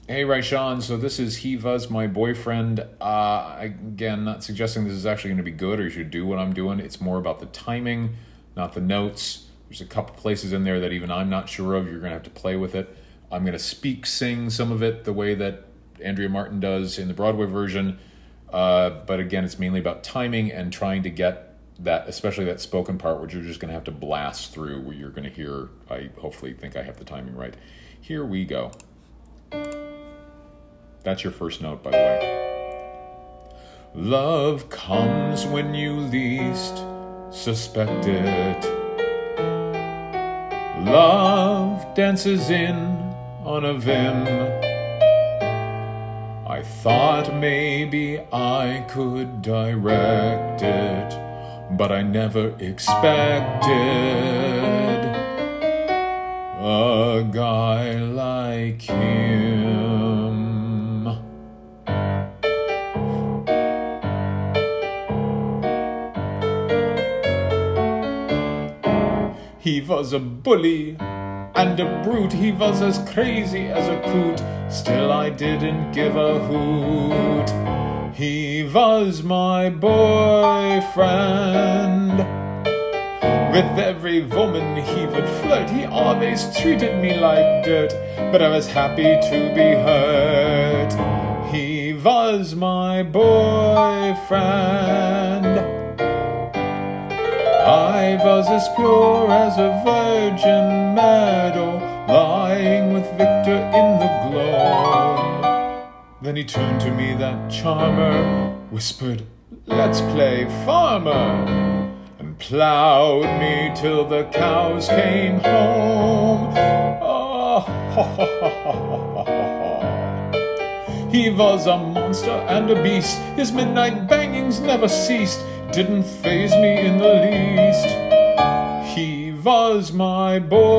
Hey, Raishan. So this is He Was My Boyfriend. Again, not suggesting this is actually going to be good or you should do what I'm doing. It's more about the timing, not the notes. There's a couple places in there that even I'm not sure of. You're going to have to play with it. I'm going to sing some of it the way that Andrea Martin does in the Broadway version. But again, it's mainly about timing and trying to get that, especially that spoken part, which you're just going to have to blast through, where you're going to hear, I hopefully think I have the timing right. Here we go. That's your first note, by the way. Love comes when you least suspect it. Love dances in on a whim. I thought maybe I could direct it, but I never expected a guy like him. He was a bully and a brute. He was as crazy as a coot. Still I didn't give a hoot. He was my boyfriend. With every woman he would flirt. He always treated me like dirt, but I was happy to be hurt. He was my boyfriend. I was as pure as a virgin meadow, lying with Victor in the gloam. Then he turned to me, that charmer, whispered, "Let's play farmer," and plowed me till the cows came home. Oh, ha, ha, ha, ha, ha, ha. He was a monster and a beast. His midnight bangings never ceased. Didn't faze me in the least. He was my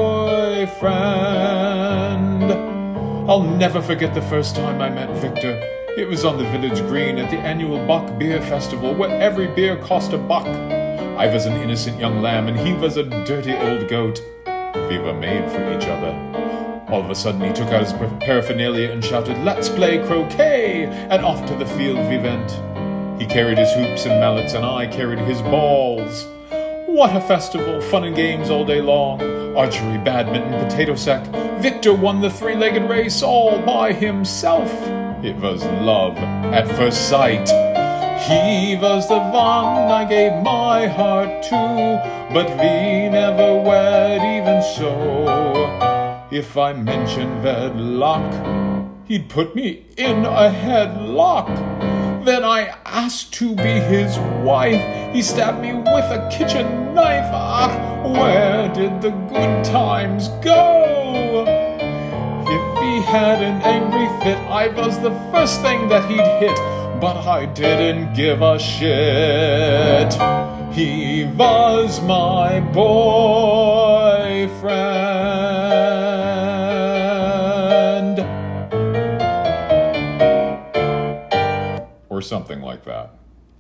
boyfriend. I'll never forget the first time I met Victor. It was on the village green at the annual Bach Beer Festival, where every beer cost $1. I was an innocent young lamb and he was a dirty old goat. We were made for each other. All of a sudden he took out his paraphernalia and shouted, "Let's play croquet!" And off to the field we went. He carried his hoops and mallets and I carried his balls. What a festival, fun and games all day long. Archery, badminton, potato sack. Victor won the three-legged race all by himself. It was love at first sight. He was the one I gave my heart to, but we never wed even so. If I mentioned wedlock, he'd put me in a headlock. Then I asked to be his wife. He stabbed me with a kitchen knife. Ah, where did the good times go? If he had an angry fit, I was the first thing that he'd hit. But I didn't give a shit. He was my boyfriend. Or something like that.